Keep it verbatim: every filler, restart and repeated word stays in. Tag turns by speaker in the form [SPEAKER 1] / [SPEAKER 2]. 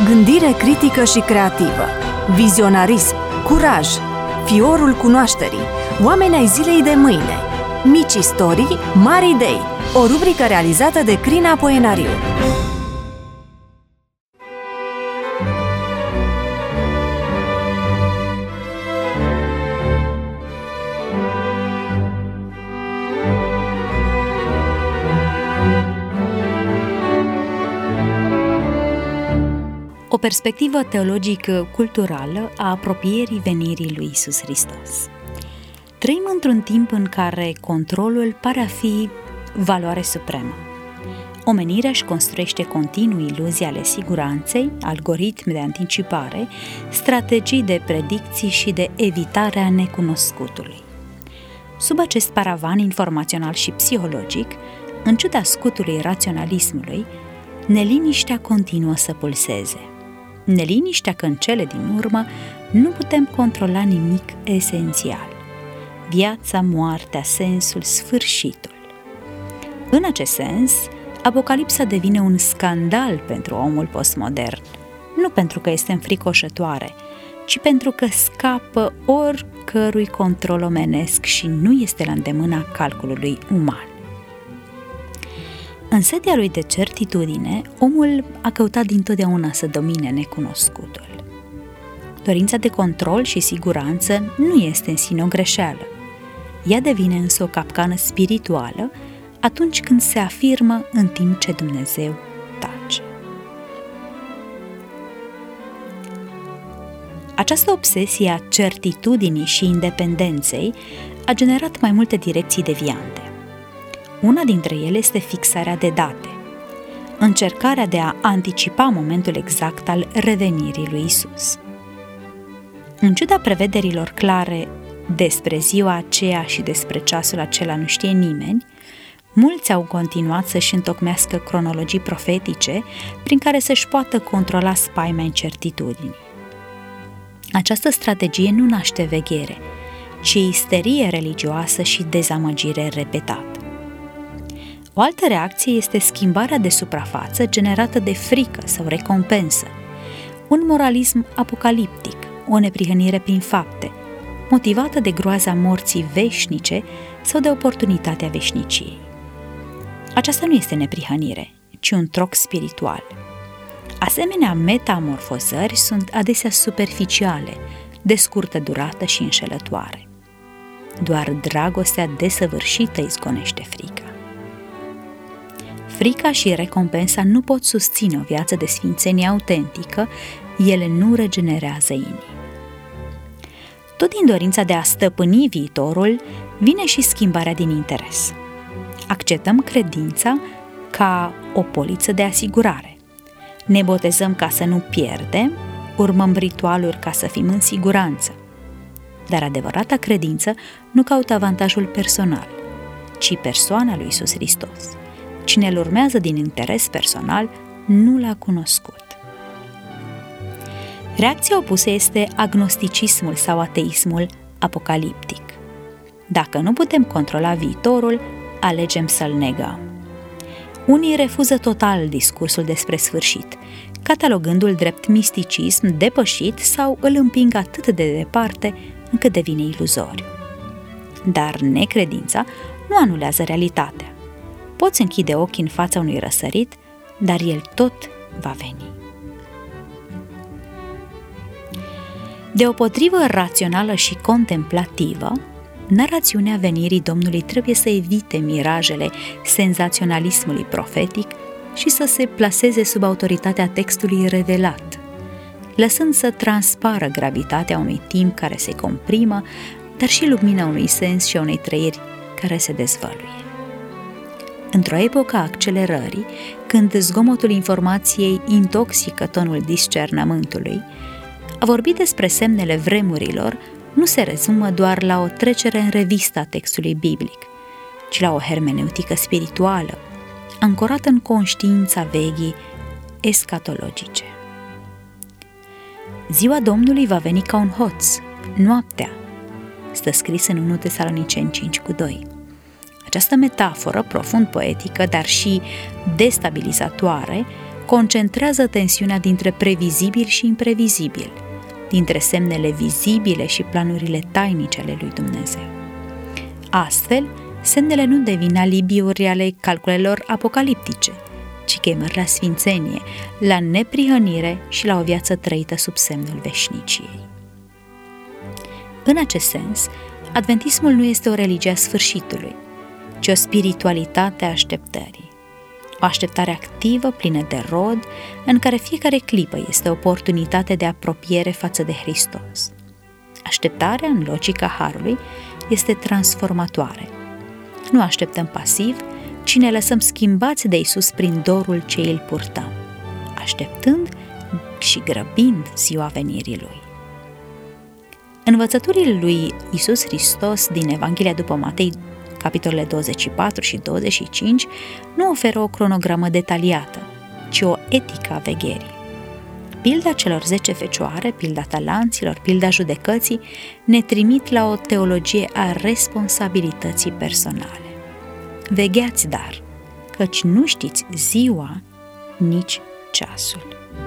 [SPEAKER 1] Gândire critică și creativă, vizionarism, curaj, fiorul cunoașterii, oameni ai zilei de mâine, mici istorii, mari idei, o rubrică realizată de Crina Poenariu.
[SPEAKER 2] O perspectivă teologic-culturală a apropierii venirii lui Iisus Hristos. Trăim într-un timp în care controlul pare a fi valoare supremă. Omenirea își construiește continuu iluzii ale siguranței, algoritmi de anticipare, strategii de predicții și de evitare a necunoscutului. Sub acest paravan informațional și psihologic, în ciuda scutului raționalismului, neliniștea continuă să pulseze. Neliniștea că în cele din urmă nu putem controla nimic esențial. Viața, moartea, sensul, sfârșitul. În acest sens, Apocalipsa devine un scandal pentru omul postmodern, nu pentru că este înfricoșătoare, ci pentru că scapă oricărui control omenesc și nu este la îndemâna calculului uman. În setea lui de certitudine, omul a căutat dintotdeauna să domine necunoscutul. Dorința de control și siguranță nu este în sine o greșeală. Ea devine însă o capcană spirituală atunci când se afirmă în timp ce Dumnezeu tace. Această obsesie a certitudinii și independenței a generat mai multe direcții deviante. Una dintre ele este fixarea de date, încercarea de a anticipa momentul exact al revenirii lui Isus. În ciuda prevederilor clare despre ziua aceea și despre ceasul acela nu știe nimeni, mulți au continuat să-și întocmească cronologii profetice prin care să-și poată controla spaima incertitudinii. Această strategie nu naște veghere, ci isterie religioasă și dezamăgire repetată. O altă reacție este schimbarea de suprafață generată de frică sau recompensă, un moralism apocaliptic, o neprihănire prin fapte, motivată de groaza morții veșnice sau de oportunitatea veșniciei. Aceasta nu este neprihănire, ci un troc spiritual. Asemenea metamorfozări sunt adesea superficiale, de scurtă durată și înșelătoare. Doar dragostea desăvârșită izgonește frica. Frica și recompensa nu pot susține o viață de sfințenie autentică, ele nu regenerează inimi. Tot din dorința de a stăpâni viitorul, vine și schimbarea din interes. Acceptăm credința ca o poliță de asigurare. Ne botezăm ca să nu pierdem, urmăm ritualuri ca să fim în siguranță. Dar adevărata credință nu caută avantajul personal, ci persoana lui Iisus Hristos. Cine îl urmează din interes personal nu l-a cunoscut. Reacția opusă este agnosticismul sau ateismul apocaliptic. Dacă nu putem controla viitorul, alegem să-l negăm. Unii refuză total discursul despre sfârșit, catalogându-l drept misticism depășit sau îl împing atât de departe încât devine iluzoriu. Dar necredința nu anulează realitatea. Poți închide ochii în fața unui răsărit, dar el tot va veni. Deopotrivă rațională și contemplativă, narațiunea venirii Domnului trebuie să evite mirajele senzaționalismului profetic și să se plaseze sub autoritatea textului revelat, lăsând să transpară gravitatea unui timp care se comprimă, dar și lumina unui sens și a unei trăiri care se dezvăluie. Într-o epocă a accelerării, când zgomotul informației intoxică tonul discernământului, a vorbi despre semnele vremurilor nu se rezumă doar la o trecere în revistă a textului biblic, ci la o hermeneutică spirituală, ancorată în conștiința vechii escatologice. Ziua Domnului va veni ca un hoț, noaptea, stă scris în unu Tesaloniceni cinci cu doi. Această metaforă profund poetică, dar și destabilizatoare, concentrează tensiunea dintre previzibil și imprevizibil, dintre semnele vizibile și planurile tainice ale lui Dumnezeu. Astfel, semnele nu devin alibiuri ale calculelor apocaliptice, ci chemări la sfințenie, la neprihănire și la o viață trăită sub semnul veșniciei. În acest sens, adventismul nu este o religie a sfârșitului, ci o spiritualitate a așteptării. O așteptare activă, plină de rod, în care fiecare clipă este o oportunitate de apropiere față de Hristos. Așteptarea, în logica Harului, este transformatoare. Nu așteptăm pasiv, ci ne lăsăm schimbați de Iisus prin dorul ce îl purtăm, așteptând și grăbind ziua venirii Lui. Învățăturile lui Iisus Hristos din Evanghelia după Matei, capitolele douăzeci și patru și douăzeci și cinci, nu oferă o cronogramă detaliată, ci o etică a vegherii. Pilda celor zece fecioare, pilda talanților, pilda judecății, ne trimit la o teologie a responsabilității personale. Vegheați dar, căci nu știți ziua, nici ceasul.